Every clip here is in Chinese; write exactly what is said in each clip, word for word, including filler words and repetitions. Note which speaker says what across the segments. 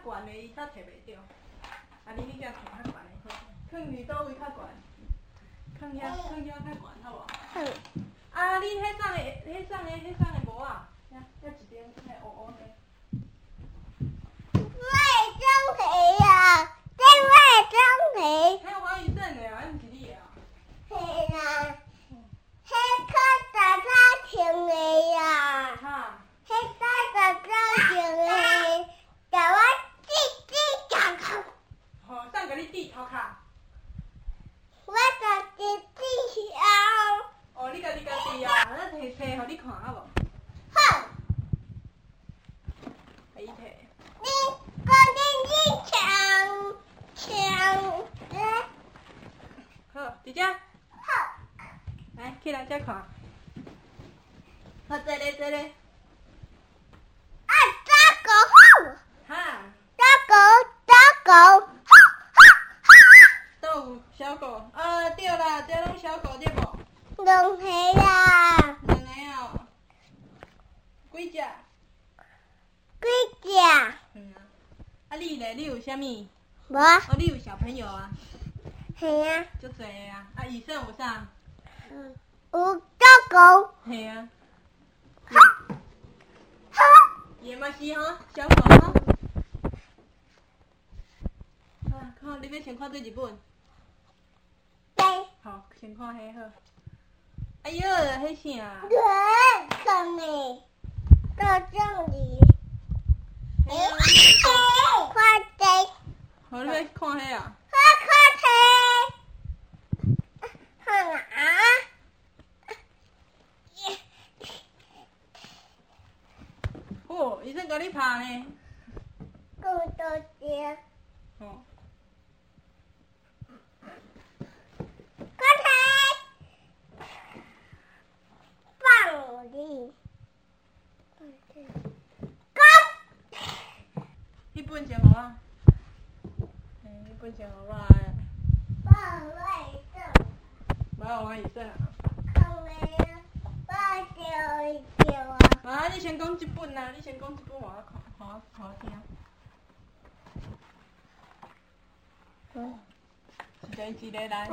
Speaker 1: 悬的，伊较摕袂着。啊，你你遐摕较悬的好，放伫倒位较悬？放遐，放遐较悬，好无？好。啊，你迄送的，迄送的，迄送的无啊？遐，遐一顶迄乌乌的。
Speaker 2: 卫生皮啊，这卫生皮。
Speaker 1: 迄王宇正的啊，迄毋是你的啊？
Speaker 2: 是啦，迄较早早穿的呀。
Speaker 1: 哈。
Speaker 2: 迄早早早穿的，甲我滴滴头壳。
Speaker 1: 吼，送甲你滴头壳。
Speaker 2: 我家己滴啊。
Speaker 1: 哦，你家己家己啊，咱摕摕互你看好无？
Speaker 2: 好。
Speaker 1: 互伊摕。
Speaker 2: 你讲你去抢抢诶。
Speaker 1: 好，直接。
Speaker 2: 好。
Speaker 1: 来，起来遮看。好，坐咧坐咧。
Speaker 2: 啊，打狗好。
Speaker 1: 哈。
Speaker 2: 打狗打狗。
Speaker 1: 都有小狗，啊对啦，这拢小狗对无？
Speaker 2: 两个啦。
Speaker 1: 两个哦。几只？
Speaker 2: 几只？
Speaker 1: 嗯啊。啊你咧？你有啥物？
Speaker 2: 无。
Speaker 1: 哦，你有小朋友啊？
Speaker 2: 系啊。
Speaker 1: 足侪个啊，啊医生有啥？
Speaker 2: 嗯。有打狗。
Speaker 1: 系啊。
Speaker 2: 哈。哈。
Speaker 1: 也嘛是吼，小狗吼。啊，看，你要先看对一本。
Speaker 2: 对。
Speaker 1: 好，先看迄好。哎哟，迄啥？
Speaker 2: 对，看你，到这里。哎，快点！
Speaker 1: 好，你要看迄啊？
Speaker 2: 快快点！看啊！
Speaker 1: 哦，医生甲你拍呢。
Speaker 2: 够多些。
Speaker 1: 哦。
Speaker 2: 快点！放你。讲。
Speaker 1: 迄本先互我。嘿，迄本先互我诶。
Speaker 2: 放卫生。
Speaker 1: 无有我医生啊。
Speaker 2: 看没啊？把叫一叫啊。
Speaker 1: 啊，你先讲一本啊！你先讲一本，互我看，互我互我听。嗯。一个一个来。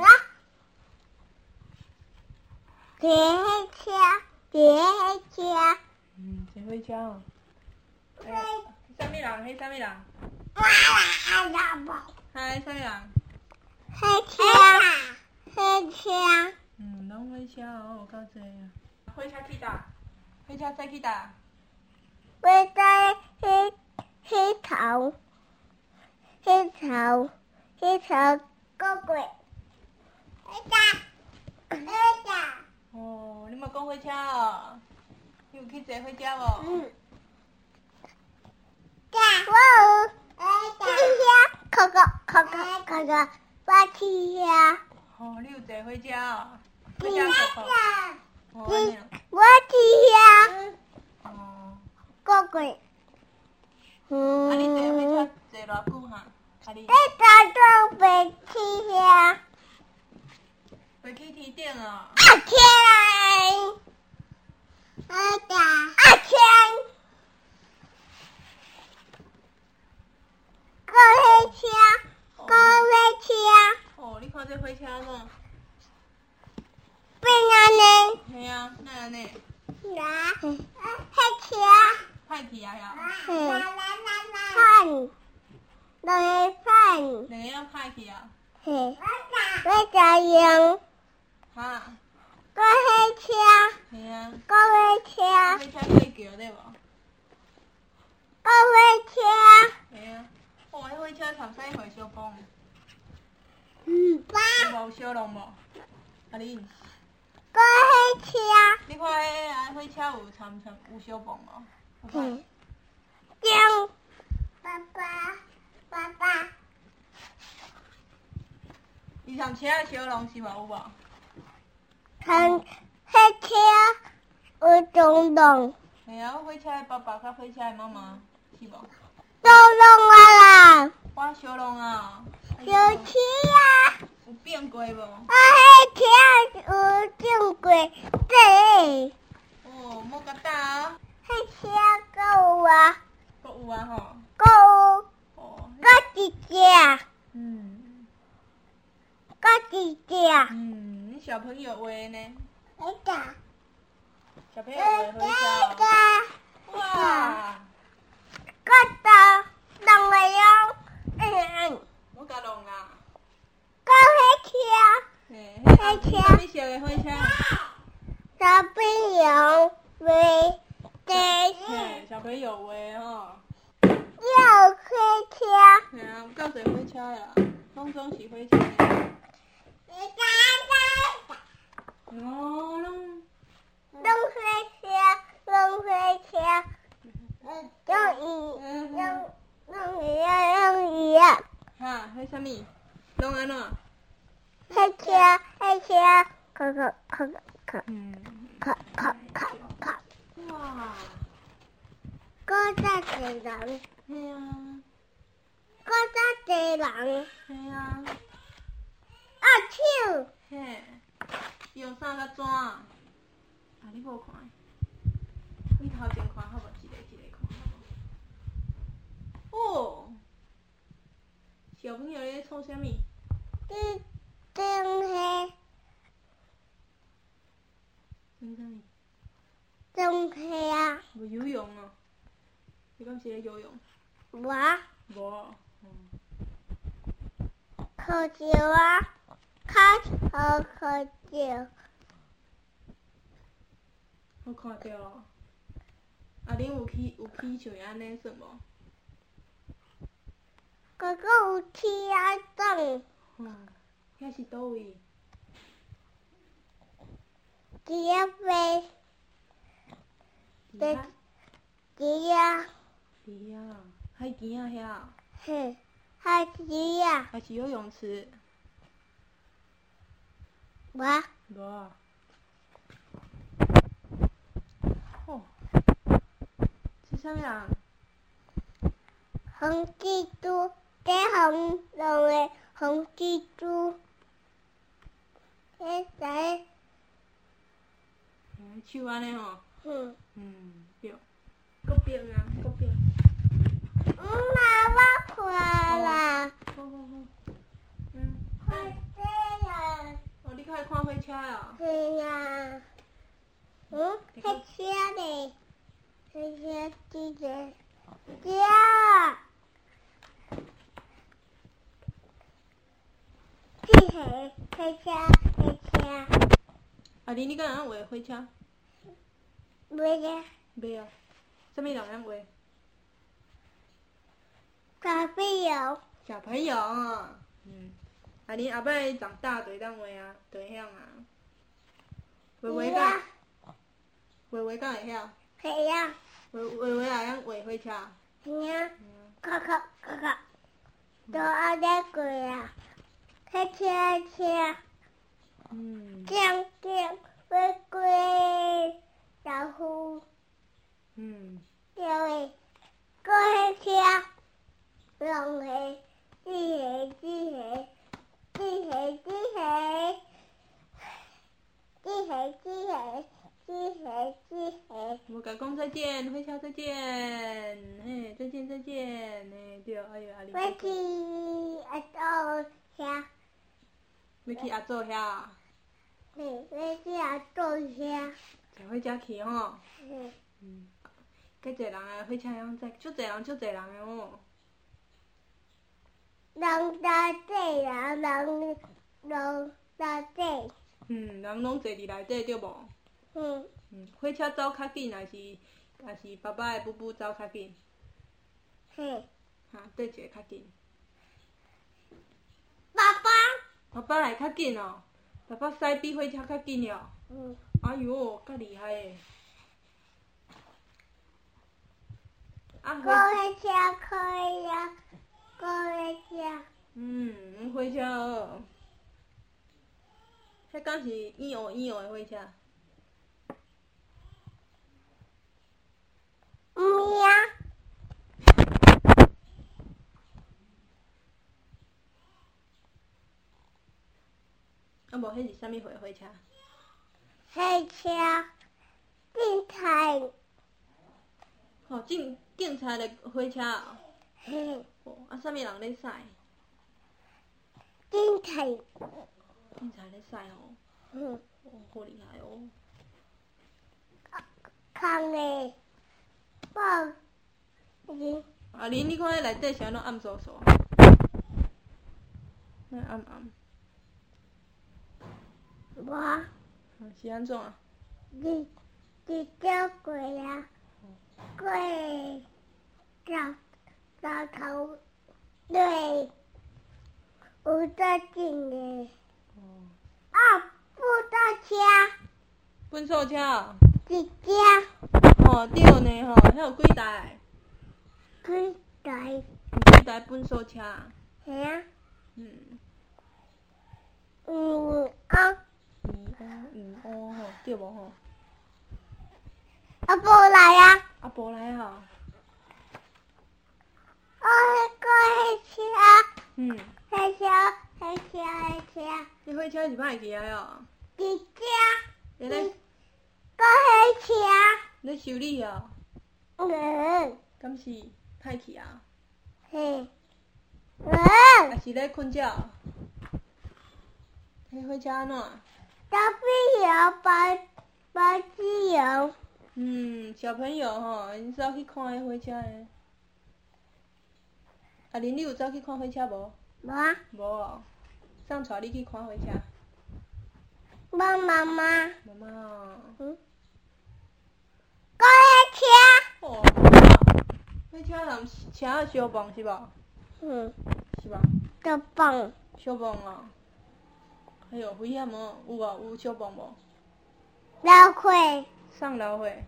Speaker 2: 坐火车，坐火车。
Speaker 1: 嗯，坐火车哦。诶，啥物人？迄啥物人？
Speaker 2: 我来阿伯。
Speaker 1: 嗨，啥物人？
Speaker 2: 火车，火车。
Speaker 1: 嗯，拢火车哦，有够济啊。火车去倒？火车驶去倒？
Speaker 2: 我在迄迄头，迄头，迄头过过。火车，火车。
Speaker 1: 哦，你嘛讲火车哦？你有去坐火车无？
Speaker 2: 嗯。我有去遐，看看看看看看，我去遐。
Speaker 1: 哦，你有坐火车哦？火车坐过。哦，安尼啊。
Speaker 2: 我去遐。
Speaker 1: 哦。
Speaker 2: 过过。嗯。
Speaker 1: 啊，你坐火车坐偌久哈？啊你？
Speaker 2: 你早上袂去遐？
Speaker 1: 袂去天顶哦。
Speaker 2: 啊天！啊打！啊天！过火车，过火车。
Speaker 1: 哦，你看这火车喏。
Speaker 2: 变安尼。
Speaker 1: 嘿啊，哪安尼？
Speaker 2: 啦，火车。
Speaker 1: 歹去啊呀？
Speaker 2: 嘿。饭，两个饭。
Speaker 1: 两个人歹去啊？
Speaker 2: 嘿。我在用。
Speaker 1: 哈。
Speaker 2: 过火车。
Speaker 1: 嘿啊。
Speaker 2: 过火车。
Speaker 1: 火车过桥对无？
Speaker 2: 过火车。
Speaker 1: 嘿啊。哦，迄火车头驶回小崩。
Speaker 2: 嗯吧。
Speaker 1: 无小龙无？啊你？
Speaker 2: 过火车。
Speaker 1: 你看迄啊火车有参参有小崩无？
Speaker 2: 嗯。中。爸爸，爸爸。
Speaker 1: 伊上车的小龙是无有无？
Speaker 2: 看火车有中龙。
Speaker 1: 嘿啊，火车的爸爸甲火车的妈妈是无？
Speaker 2: 中龙啊啦！
Speaker 1: 我小龙啊。
Speaker 2: 小车啊！
Speaker 1: 有变过无？
Speaker 2: 啊，火车有中过这。
Speaker 1: 哦，莫甲打啊！
Speaker 2: 火车搁有啊。
Speaker 1: 搁有啊吼。
Speaker 2: 搁有。
Speaker 1: 哦。
Speaker 2: 几只？
Speaker 1: 嗯，
Speaker 2: 个几只？
Speaker 1: 嗯，你小朋友画呢？
Speaker 2: 那个，
Speaker 1: 小朋友画火
Speaker 2: 那
Speaker 1: 车。
Speaker 2: 个，
Speaker 1: 哇！
Speaker 2: 个的，两个样，嗯嗯，
Speaker 1: 我甲弄啦。
Speaker 2: 个火车，
Speaker 1: 嘿，迄是啥物色的火车？
Speaker 2: 小朋友会坐
Speaker 1: 嘿，小朋友画吼。
Speaker 2: 要火车。
Speaker 1: 嘿啊，有够侪火车啦，拢总是火车。哦，拢。
Speaker 2: 弄火车，弄火车，用鱼，用用鱼啊，用鱼啊。
Speaker 1: 哈，迄啥物？拢安怎？
Speaker 2: 火车，火车，咔咔咔咔
Speaker 1: 嗯。
Speaker 2: 咔咔咔咔。
Speaker 1: 哇！
Speaker 2: 嗰只係人，
Speaker 1: 嘿啊，
Speaker 2: 嗰只係人，
Speaker 1: 嘿啊，
Speaker 2: 啊手，
Speaker 1: 嘿，用啥甲怎？啊，你无看？你头前看好无？一个一个看好无？哦，小朋友咧创啥物？
Speaker 2: 啲燈係
Speaker 1: 创啥物？
Speaker 2: 燈係啊，
Speaker 1: 无游泳哦。你敢是咧游泳？
Speaker 2: 我
Speaker 1: 无。嗯。
Speaker 2: 口罩啊，卡好口罩，
Speaker 1: 好看着哦。啊，恁有去有去像安尼算无？
Speaker 2: 嗰個有天啊燈，
Speaker 1: 嗯，遐是倒位？
Speaker 2: 只啊飛，
Speaker 1: 伫遐。
Speaker 2: 只啊，
Speaker 1: 伫遐，海边啊遐。
Speaker 2: 哼，係只啊，
Speaker 1: 还是游泳池？
Speaker 2: 我
Speaker 1: 无。哦，是啥物人？
Speaker 2: 紅蜘蛛，啲紅龍嘅紅蜘蛛，啲仔，
Speaker 1: 嗯，手安尼吼。
Speaker 2: 嗯。
Speaker 1: 嗯，对。搁冰啊，搁冰。
Speaker 2: 妈妈，我看啦。
Speaker 1: 好好好。嗯。
Speaker 2: 火車啊！
Speaker 1: 哦，你较爱看火车哦？
Speaker 2: 係啊。嗯，火車嚟，火車機嘅，呀！機器，火車，火車，
Speaker 1: 啊，你你敢会晓画火车？
Speaker 2: 咩嘅？
Speaker 1: 袂啊。啥物人会画？
Speaker 2: 小朋友，
Speaker 1: 小朋友啊。嗯。啊，恁后摆长大就会当画啊，就会晓啊。画画敢？画画敢会晓？
Speaker 2: 係啊，
Speaker 1: 画画画也晓画火車。
Speaker 2: 係啊，咔咔咔咔，都安尼過啊，火車車，
Speaker 1: 嗯。
Speaker 2: 锵锵飛過老虎，
Speaker 1: 嗯。
Speaker 2: 因為過火車，龍氣，機器機器，機器機器，機器機器。机器机器，
Speaker 1: 我甲讲再见，火车再见，嘿，再见再见，嘿，对，哎呦，阿玲。
Speaker 2: 我去阿祖遐，
Speaker 1: 要去阿祖遐。
Speaker 2: 嘿，我去阿祖遐。
Speaker 1: 坐火车去吼。
Speaker 2: 嗯。
Speaker 1: 嗯。介济人诶，火车样载，足济人，足济人诶哦。
Speaker 2: 人大济人，人人大济。
Speaker 1: 嗯，人拢坐伫内底对无？
Speaker 2: 嗯。
Speaker 1: 嗯，火车走较紧，还是还是爸爸的步步走较紧？
Speaker 2: 嘿。
Speaker 1: 哈，对一个较紧？
Speaker 2: 爸爸。
Speaker 1: 爸爸来较紧哦，爸爸驶比火车较紧了。
Speaker 2: 嗯。
Speaker 1: 哎哟，介厉害诶！啊，
Speaker 2: 过火车可以啊，过火车。
Speaker 1: 嗯，火车哦。迄敢是咿哦咿哦的火车？
Speaker 2: 唔呀。
Speaker 1: 啊无，迄是啥物货火车？
Speaker 2: 火车，警察。
Speaker 1: 吼，警警察的火车哦。
Speaker 2: 嘿，
Speaker 1: 哦，啊，啥物人咧驶？
Speaker 2: 警察。
Speaker 1: 警察咧驶哦。
Speaker 2: 嗯。
Speaker 1: 哦，好厉害哦。
Speaker 2: 空的，报纸。
Speaker 1: 啊，恁你看迄内底是安怎暗索索？那暗暗。
Speaker 2: 无。
Speaker 1: 是安怎啊？
Speaker 2: 你你叫过啊？过早早头对，有在进的。
Speaker 1: 哦。
Speaker 2: 啊，不到车。
Speaker 1: 分数车哦。
Speaker 2: 一只。
Speaker 1: 哦，对呢吼，遐有几台？
Speaker 2: 几台？
Speaker 1: 有几台分数车？
Speaker 2: 嘿啊。
Speaker 1: 嗯。
Speaker 2: 嗯啊。
Speaker 1: 嗯哦嗯哦吼，对无吼？
Speaker 2: 啊，无来啊。
Speaker 1: 啊，无来吼。
Speaker 2: 哦，迄个迄车。
Speaker 1: 嗯。
Speaker 2: 迄车，迄车，迄车。
Speaker 1: 迄火车是歹去的哦。
Speaker 2: 一只。
Speaker 1: 你咧？
Speaker 2: 搁迄车。
Speaker 1: 咧修理哦。
Speaker 2: 嗯。
Speaker 1: 敢是歹去啊？
Speaker 2: 嘿。嗯。
Speaker 1: 还是咧困觉？迄火车安怎？
Speaker 2: 小朋友白白自由。
Speaker 1: 嗯，小朋友吼，因走去看迄火车的。啊，恁你有走去看火车无？
Speaker 2: 无啊。
Speaker 1: 无哦。谁带你去看火车？
Speaker 2: 我妈妈。
Speaker 1: 妈妈哦。
Speaker 2: 嗯。搁迄车。
Speaker 1: 哦，火车人车啊相棒是无？
Speaker 2: 嗯。
Speaker 1: 是吧？
Speaker 2: 小棒。
Speaker 1: 小棒哦。哎哟，危险哦！有无？有小棒无？
Speaker 2: 老岁。
Speaker 1: 送老岁。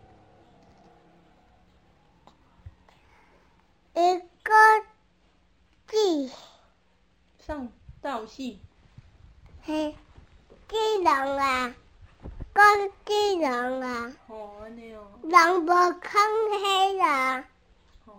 Speaker 2: 一个字。
Speaker 1: 送到死。
Speaker 2: 嘿，技能啊，个技能啊。
Speaker 1: 哦，安尼哦。
Speaker 2: 人无空气啦。
Speaker 1: 哦。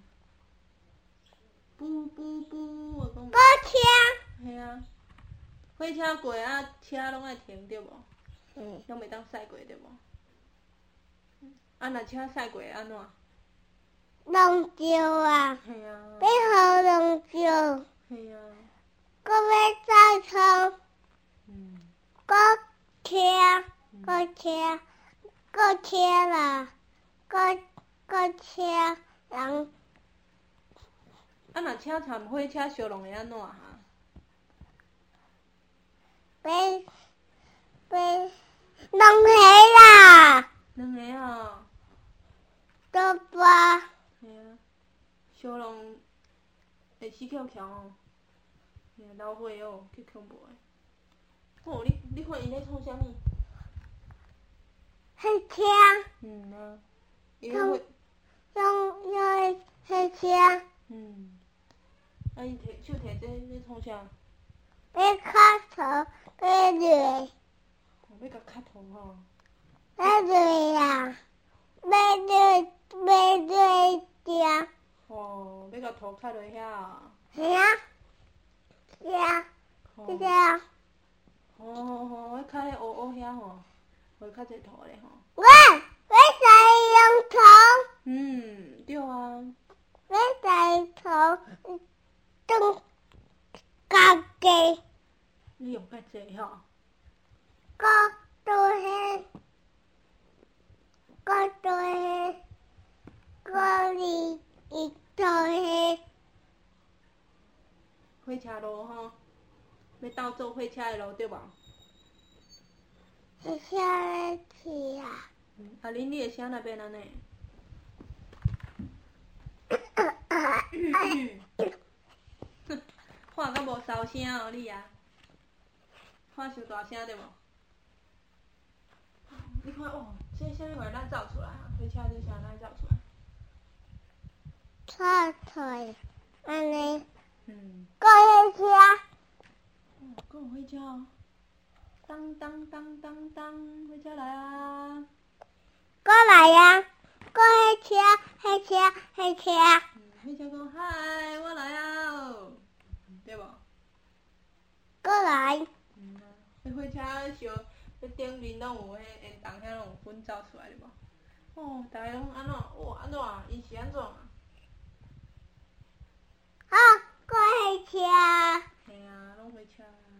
Speaker 1: 噗噗噗，我讲。
Speaker 2: 搁车。
Speaker 1: 嘿啊。火车过啊，车拢爱停对无？
Speaker 2: 嗯。
Speaker 1: 拢袂当驶过对无？啊，若车驶过安怎？
Speaker 2: 弄丢啊！
Speaker 1: 嘿啊。
Speaker 2: 要互弄丢。
Speaker 1: 嘿啊。
Speaker 2: 搁要再冲。
Speaker 1: 嗯。
Speaker 2: 搁车，搁车，搁车啦，搁搁车人。
Speaker 1: 啊，若车掺火车烧拢会安怎哈？
Speaker 2: 要要两个啦。
Speaker 1: 两个吼。
Speaker 2: 都吧。
Speaker 1: 嘿啊。烧拢会死翘翘哦。嘿啊，老火哦，去恐怖的。哦，你你看伊咧创啥物？
Speaker 2: 火车。
Speaker 1: 嗯啊。伊咧火。
Speaker 2: 用用火车。
Speaker 1: 嗯。啊，伊摕手摕这咧创啥？
Speaker 2: 要卡头，要累。
Speaker 1: 哦，要甲卡头吼。
Speaker 2: 要累啦，要累，要累掉。
Speaker 1: 哦，要甲头卡落遐哦。
Speaker 2: 嘿啊，是啊，是啊。
Speaker 1: 吼吼吼，迄卡迄乌乌遐吼，会较侪土咧吼。
Speaker 2: 喂，要使用头。
Speaker 1: 嗯，对啊。
Speaker 2: 要使头，当家己。
Speaker 1: 你用较济吼。
Speaker 2: 搁倒迄，搁倒迄，搁里一倒迄。
Speaker 1: 火车路吼，要斗做火车的路对无？
Speaker 2: 是啥咧去啊？
Speaker 1: 嗯，啊，恁你会写那边安尼？喊甲无收声哦，你啊！喊伤大声对无？你看哦，这啥物话咱走出来啊？火车这声咱走出来。
Speaker 2: 错腿，安尼。
Speaker 1: 嗯。
Speaker 2: 搁火车。
Speaker 1: 哦，搁有火车哦。当当当当当，火车来啊！
Speaker 2: 搁来啊！搁火车，火车，火车。
Speaker 1: 嗯，火车讲嗨，我来啊！对无？
Speaker 2: 搁来。
Speaker 1: 嗯啊，迄火车烧，迄顶面拢有迄烟筒，遐拢有粉走出来对无？哦，逐个拢安怎？哇，安怎？伊是安怎？
Speaker 2: 过火车。
Speaker 1: 嘿啊，拢火车。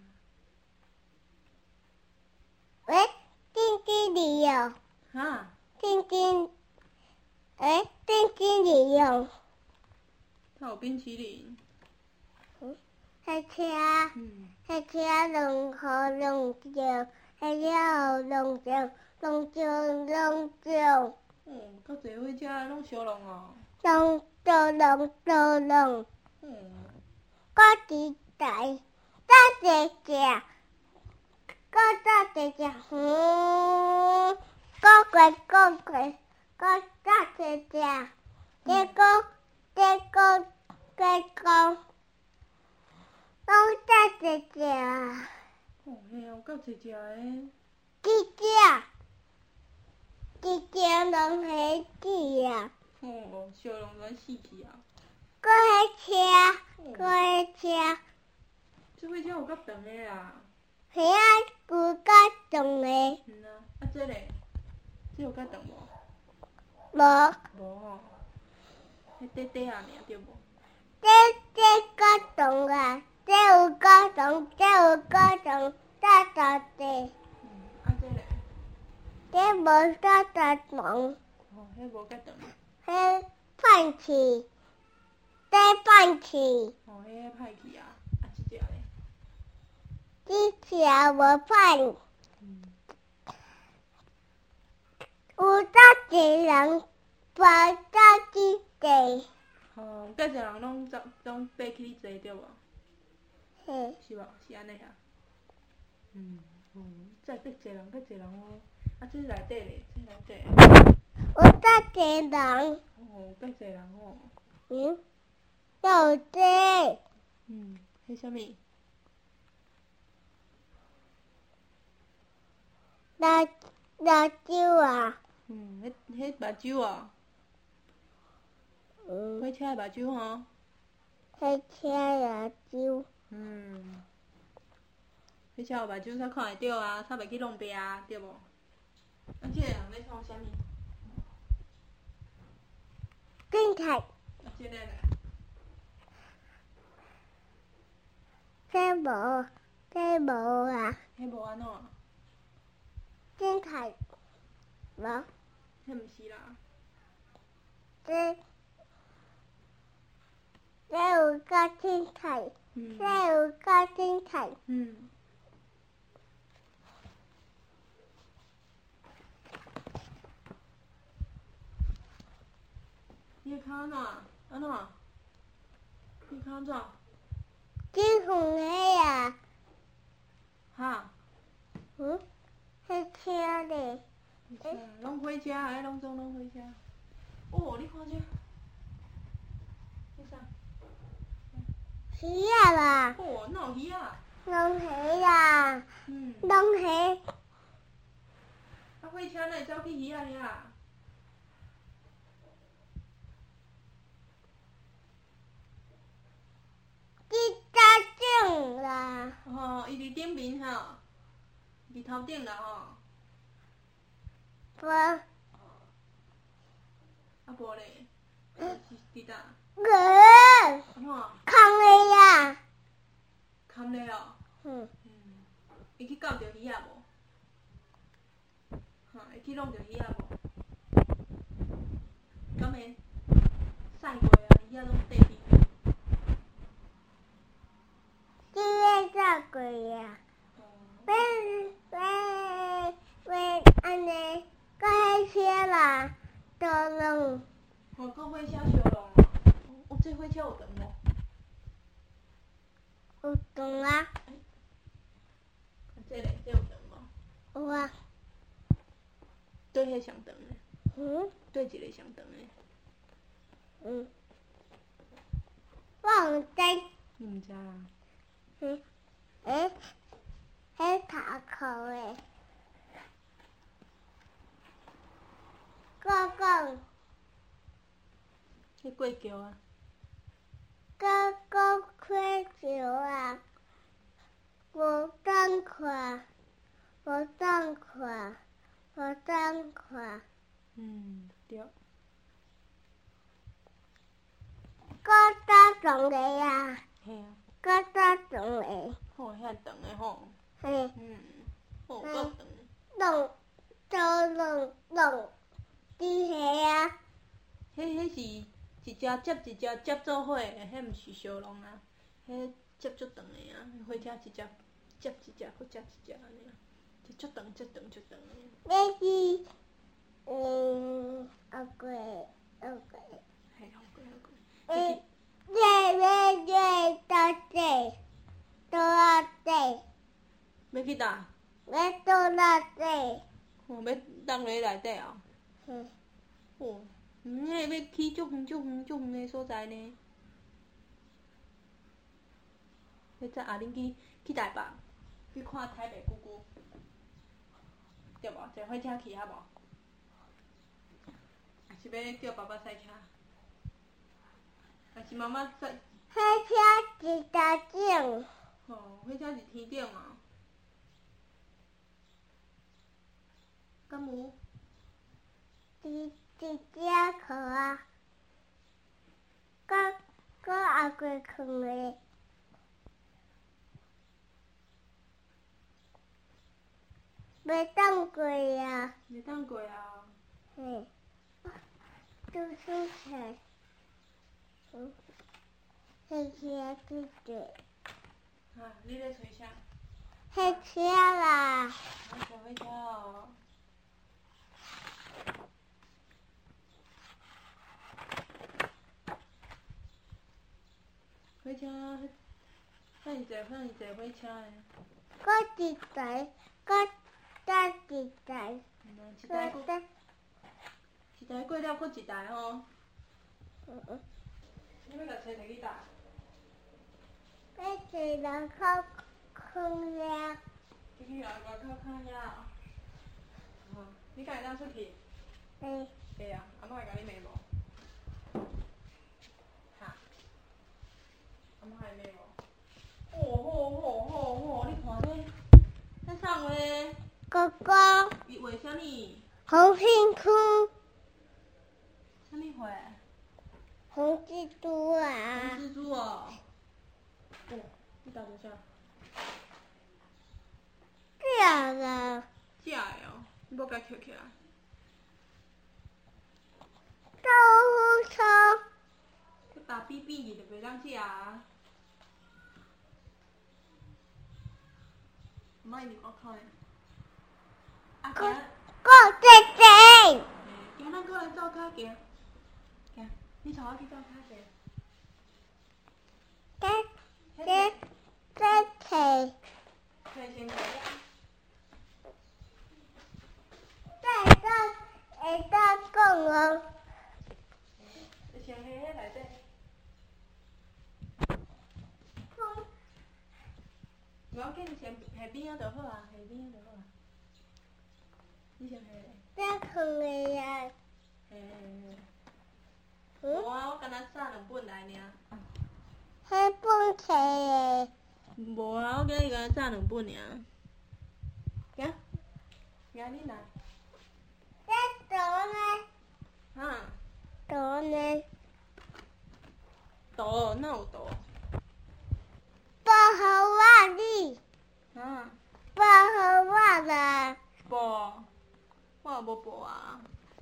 Speaker 2: 喂，冰淇淋哦。
Speaker 1: 哈？
Speaker 2: 冰淇，诶，冰淇淋哦。
Speaker 1: 它有冰淇淋。
Speaker 2: 嗯，火车。
Speaker 1: 嗯。
Speaker 2: 火车龙河龙桥，火车龙桥，龙桥龙桥。
Speaker 1: 哦，较侪火车拢相龙哦。
Speaker 2: 龙桥龙桥龙。
Speaker 1: 嗯。
Speaker 2: 搁几台，再一只，搁再一只，嗯，搁过搁过，搁再一只，再搁再搁再搁，拢再一只。
Speaker 1: 哦，嘿啊，有够侪只诶。
Speaker 2: 几只？几只龙虾子啊？
Speaker 1: 哦，小龙全死去啊！
Speaker 2: 搁火车，搁火车。
Speaker 1: 这火车有够长诶啦。
Speaker 2: 嘿啊，有够长诶。
Speaker 1: 嗯啊，啊这咧，这有够长无？
Speaker 2: 无。
Speaker 1: 无吼，迄短短啊尔对无？
Speaker 2: 这这够长啊！这有够长，这有够长，大大地。
Speaker 1: 嗯，啊这咧？
Speaker 2: 这无大大长。
Speaker 1: 哦，迄无够长。
Speaker 2: 迄歹去，这歹去。
Speaker 1: 哦，迄歹去啊！啊，即只咧？
Speaker 2: 这只无歹。
Speaker 1: 嗯。
Speaker 2: 有遮济人爬到这地。
Speaker 1: 哦，介侪人拢走拢爬去你坐对无？
Speaker 2: 嘿。
Speaker 1: 是无？是安尼啊？嗯，哦，遮较侪人，较侪人哦。啊，这内底咧，这内底。
Speaker 2: 有遮济人。
Speaker 1: 哦，介侪人哦。
Speaker 2: 嗯，有这。
Speaker 1: 嗯，迄啥物？
Speaker 2: 辣辣椒啊。
Speaker 1: 嗯，迄迄目睭啊。
Speaker 2: 嗯。
Speaker 1: 火车诶目睭吼。
Speaker 2: 火车辣椒。
Speaker 1: 嗯。火车有目睭才看会到啊，才袂去弄壁啊，对无？啊，即个人咧创啥物？
Speaker 2: 警察。
Speaker 1: 啊，即个咧？
Speaker 2: 这无，这无啊。
Speaker 1: 迄无安怎？
Speaker 2: 警察无。
Speaker 1: 迄毋是啦。
Speaker 2: 这这有个警察，
Speaker 1: 嗯。
Speaker 2: 这有个警察。
Speaker 1: 嗯。你的脚安怎？安怎？你脚安怎？
Speaker 2: 警红的啊。
Speaker 1: 哈？
Speaker 2: 嗯？迄车咧。
Speaker 1: 诶，拢火车诶，拢总拢火车。哦，你看这。迄啥？
Speaker 2: 鱼啊啦。
Speaker 1: 哦，哪有鱼啊？
Speaker 2: 龙虾啦。
Speaker 1: 嗯。
Speaker 2: 龙虾。
Speaker 1: 啊，火车哪会走去鱼啊尔？
Speaker 2: 这只种啦。
Speaker 1: 吼，伊伫顶面吼，伫头顶啦吼。
Speaker 2: 无。
Speaker 1: 啊无咧，是伫倒？
Speaker 2: 无。
Speaker 1: 安怎？
Speaker 2: 空的呀。
Speaker 1: 空咧哦。
Speaker 2: 嗯。
Speaker 1: 嗯。会去咬着鱼仔无？哈，会去弄着鱼仔无？敢会？晒过啊，鱼仔拢缀伫。
Speaker 2: 这个啥鬼呀？喂喂喂，安尼，搁火车啦，到龙。
Speaker 1: 哦，搁火车相弄啊！哦，这火车有长无？
Speaker 2: 有长啊。
Speaker 1: 啊，这个这有长无？
Speaker 2: 有啊。
Speaker 1: 对迄上长诶。
Speaker 2: 嗯？
Speaker 1: 对一个上长诶。
Speaker 2: 嗯。我毋知。
Speaker 1: 你毋知啊？
Speaker 2: 嗯。诶，迄头壳诶。我讲。
Speaker 1: 迄过桥啊。
Speaker 2: 个个过桥啊，无当看，无当看，无当看。
Speaker 1: 嗯，对。
Speaker 2: 个搭撞个啊。
Speaker 1: 嘿啊。
Speaker 2: 较早长的。
Speaker 1: 吼，遐长的吼。
Speaker 2: 嘿。
Speaker 1: 嗯。吼，够长。
Speaker 2: 弄，做弄弄，机械啊。
Speaker 1: 迄迄是一只接一只接做伙的，迄毋是烧笼啊。迄接足长的啊，火车一只接一只，搁接一只安尼啊，就足长足长足长的。
Speaker 2: 那是，嗯，后过后过。
Speaker 1: 嘿，后过后过。
Speaker 2: 嗯，月月月到底，到哪底？
Speaker 1: 要去倒？
Speaker 2: 要到哪底？
Speaker 1: 哦，要放落内底哦。
Speaker 2: 嗯。
Speaker 1: 哦，嗯，迄要去足远足远足远的所在呢。迄只后日去去台北，去看台北姑姑，对无？坐火车去遐无？还是要叫爸爸赛车？还是妈妈赛？
Speaker 2: 火车一搭顶。
Speaker 1: 哦，火车是天顶哦。敢有？
Speaker 2: 一一只裤啊，搁搁后过放的。袂当过啊！
Speaker 1: 袂当过啊！
Speaker 2: 嘿，读书册，嗯，火车去坐。
Speaker 1: 啊，你咧找啥？
Speaker 2: 火车啦！
Speaker 1: 我坐火车哦。火车，遐尼济遐尼济火车的。
Speaker 2: 搁一台，搁搭一台。
Speaker 1: 一台搁一台过了，搁一台吼。
Speaker 2: 嗯嗯。
Speaker 1: 你要甲车摕去倒？
Speaker 2: 要坐人口空了。
Speaker 1: 去去外外口看遐哦。哦，你敢会当出去？
Speaker 2: 会。
Speaker 1: 会啊，阿妈会甲你骂无？哈？阿妈会骂无？吼吼吼吼吼！你看这，这啥话？
Speaker 2: 哥哥。
Speaker 1: 伊画啥物？
Speaker 2: 红苹果。
Speaker 1: 啥物画？
Speaker 2: 红蜘蛛啊。
Speaker 1: 红蜘蛛哦。哦，你倒做啥？
Speaker 2: 假的。
Speaker 1: 假的哦，你要甲捡起来。
Speaker 2: 豆腐车。
Speaker 1: 去打扁扁去就袂当食啊。莫伊是我看的。啊，行。
Speaker 2: 够姐姐。
Speaker 1: 行，咱过来走脚行。行，你带我去走脚行。
Speaker 2: 这这这摕。
Speaker 1: 摕先摕。
Speaker 2: 再再会当讲哦。
Speaker 1: 你先下迄内底。无要紧，先下边仔就好啊，下边仔就好啊。你先下咧。
Speaker 2: 这放的呀。
Speaker 1: 下下下。
Speaker 2: 嗯。
Speaker 1: 无啊，我干那撒两本来尔。
Speaker 2: 迄本册的。
Speaker 1: 无啊，我今日干那撒两本尔。行，行你来。
Speaker 2: 这图呢？
Speaker 1: 哈？
Speaker 2: 图呢？
Speaker 1: 图哪有图？
Speaker 2: 报互我你。
Speaker 1: 哈？
Speaker 2: 报互我啦。
Speaker 1: 报，我也无报啊。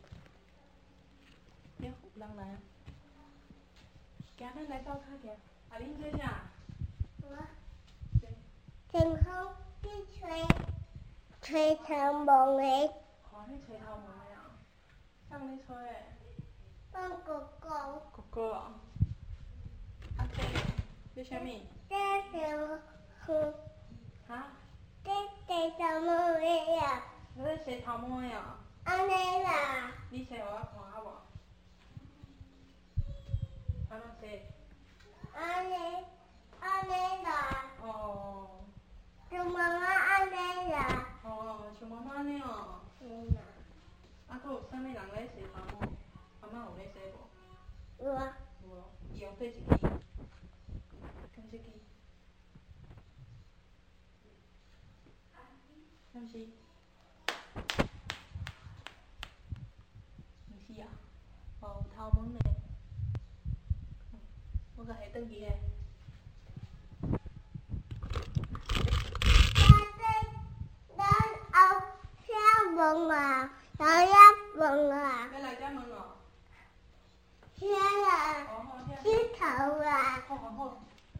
Speaker 1: 行，有人来啊。行，咱来走脚行。啊，恁做啥？
Speaker 2: 我。天空去吹，吹长梦的。
Speaker 1: 看你吹头毛的啊？啥物咧吹的？
Speaker 2: 放哥哥。
Speaker 1: 哥哥哦。啊，这这啥物？
Speaker 2: 这是哼。
Speaker 1: 哈？
Speaker 2: 这这什么的呀？
Speaker 1: 你咧洗头毛的哦？
Speaker 2: 安尼啦。
Speaker 1: 你洗互我看好无？安怎洗？
Speaker 2: 安尼，安尼啦。
Speaker 1: 哦。
Speaker 2: 像妈妈安尼啦。
Speaker 1: 哦，像妈妈安尼哦。
Speaker 2: 嗯啦。
Speaker 1: 啊，佫有啥物人咧洗头毛？阿妈有咧洗无？
Speaker 2: 有啊。
Speaker 1: 有哦，伊用对一支？用这支？敢是？毋是啊，哦，有头毛咧。我甲下转去诶。
Speaker 2: 来家门啊！
Speaker 1: 要来家门哦。
Speaker 2: 天啊！
Speaker 1: 哦好，天。
Speaker 2: 石头啊！
Speaker 1: 好好好。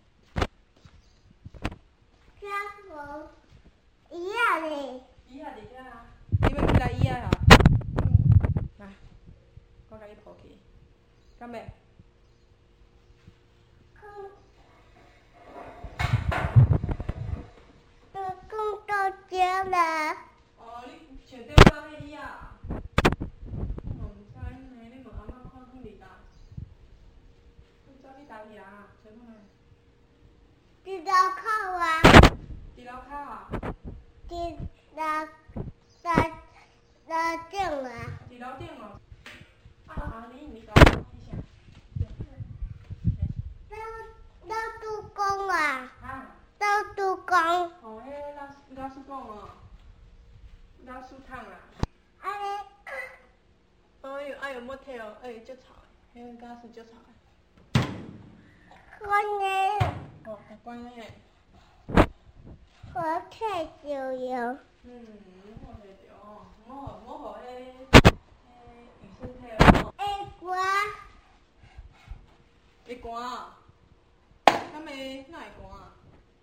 Speaker 2: 家门一样的。
Speaker 1: 椅仔伫遮啊，你要起来椅仔啊？来，我甲你抱起，敢袂？
Speaker 2: 都讲到这了。
Speaker 1: 哦，你穿对到迄椅仔啊？我毋知呢，你问阿嬷看看伫倒。你走去倒去啊？找看下。
Speaker 2: 伫楼口啊。
Speaker 1: 伫楼骹啊？
Speaker 2: 伫楼楼楼顶啊。
Speaker 1: 伫楼顶哦。啊啊！你你甲我讲一声。
Speaker 2: 老老拄公啊。
Speaker 1: 啊？
Speaker 2: 老拄公。
Speaker 1: 哦，迄老老师讲哦，老师桶啊。
Speaker 2: 安尼。
Speaker 1: 哎呦哎呦，莫摕哦，哎，足臭的，迄老师足臭的。
Speaker 2: 关的。
Speaker 1: 哦，关的。
Speaker 2: 我睇就有。
Speaker 1: 嗯，好摕着哦，莫互莫互迄迄医生摕哦。
Speaker 2: 会寒。
Speaker 1: 会寒啊？敢会哪会寒啊？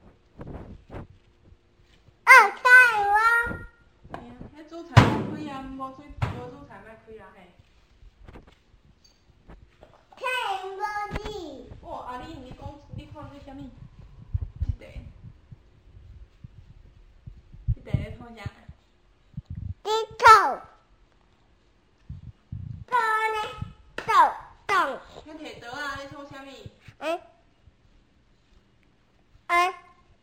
Speaker 2: 哦，太我。
Speaker 1: 嘿啊，迄煮菜莫开啊，无水无煮菜莫开啊嘿。
Speaker 2: 太无哩。
Speaker 1: 哦，啊你你讲你看这啥物？这个。这个咧创啥？
Speaker 2: 低头。高呢？抖动。
Speaker 1: 迄摕刀啊，咧创啥物？
Speaker 2: 哎。哎。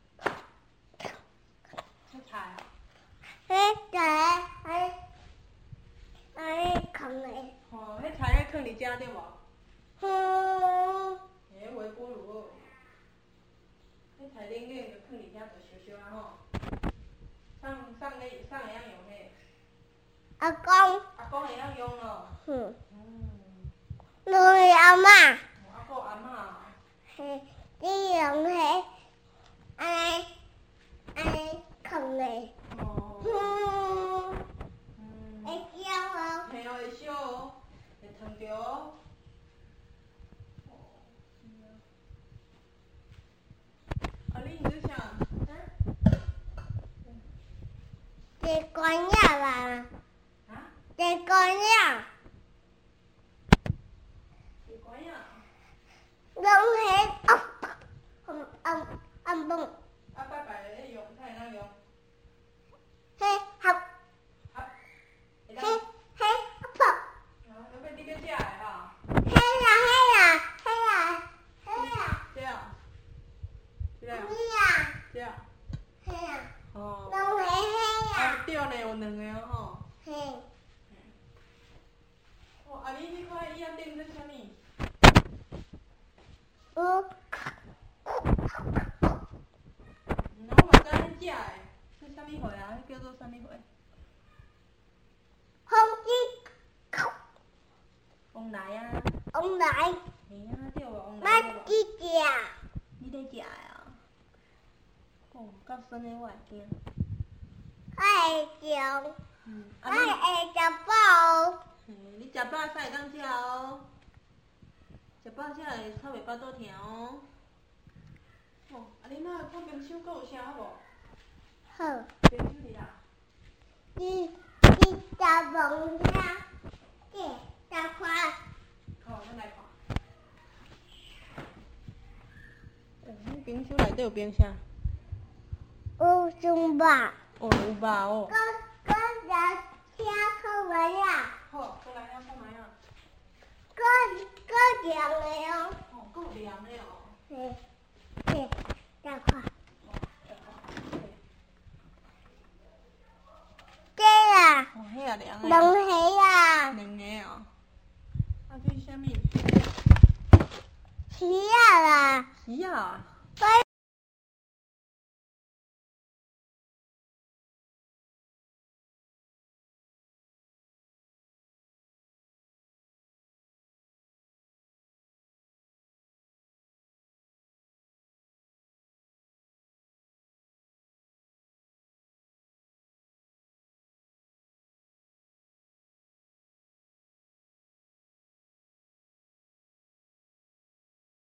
Speaker 1: 切菜啊？
Speaker 2: 迄个哎哎空的。
Speaker 1: 哦，迄菜咧放伫遮对无？
Speaker 2: 嗯。
Speaker 1: 诶，微波炉哦。迄菜冷冷就放伫遐就烧烧啊吼。送送咧送会晓用迄？
Speaker 2: 阿公。
Speaker 1: 阿公会晓用咯。
Speaker 2: 嗯。
Speaker 1: 嗯。
Speaker 2: 你阿嬷。
Speaker 1: 阿公阿嬷。
Speaker 2: 嘿，你用迄安尼安尼空的。
Speaker 1: 哦。
Speaker 2: 嗯。
Speaker 1: 嗯。
Speaker 2: 会烧哦。
Speaker 1: 嘿哦，会烧哦，会烫着哦。啊，你毋做啥？
Speaker 2: 地瓜叶啦。
Speaker 1: 啊？
Speaker 2: 地瓜叶。
Speaker 1: 地瓜叶。
Speaker 2: 拢迄哦，嗯嗯嗯蹦。
Speaker 1: 啊，拜拜咧用，啥会当用？
Speaker 2: 嘿合。
Speaker 1: 啊？会当。
Speaker 2: 嘿嘿泡。
Speaker 1: 啊，要你要食的哈？
Speaker 2: 嘿啦嘿啦嘿啦嘿啦。
Speaker 1: 这啊？这啊？
Speaker 2: 嘿啦。
Speaker 1: 这啊？
Speaker 2: 嘿啦。
Speaker 1: 哦。
Speaker 2: 拢嘿嘿啦。
Speaker 1: 啊，对呢，有两个哦吼。
Speaker 2: 嘿。
Speaker 1: 哦，啊，你你看迄椅仔顶做啥物？
Speaker 2: 有。
Speaker 1: 嗯，我嘛知迄食的，迄啥物货啊？迄叫做啥物货？
Speaker 2: 风机。
Speaker 1: 旺来啊！
Speaker 2: 旺来。
Speaker 1: 嘿啊，对无？旺来
Speaker 2: 捌
Speaker 1: 对无？
Speaker 2: 去食。
Speaker 1: 你咧食的啊？哦，够酸的我会惊。
Speaker 2: 我会食。
Speaker 1: 嗯，
Speaker 2: 我
Speaker 1: 啊你，
Speaker 2: 会食饱。
Speaker 1: 嘿，你食饱才会当食哦。食饱才会头袂巴肚疼哦。哦，啊你哪看冰箱阁有啥无？
Speaker 2: 好。
Speaker 1: 冰箱伫哪？
Speaker 2: 你你食饭啥？这大块。
Speaker 1: 哦，咱来看。哦，恁冰箱内底有冰啥？
Speaker 2: 有葱肉。
Speaker 1: 哦，有肉哦。
Speaker 2: 搁搁食车烤糜啊。
Speaker 1: 好，过来啊，看卖啊。
Speaker 2: 搁搁凉的哦。
Speaker 1: 哦，阁有凉的哦。
Speaker 2: 嘿，嘿，大块。
Speaker 1: 哦，大块。
Speaker 2: 这啊。
Speaker 1: 哦，迄也凉的。
Speaker 2: 两个啊。
Speaker 1: 两个哦。啊，这是啥物？
Speaker 2: 鱼啊啦。
Speaker 1: 鱼啊。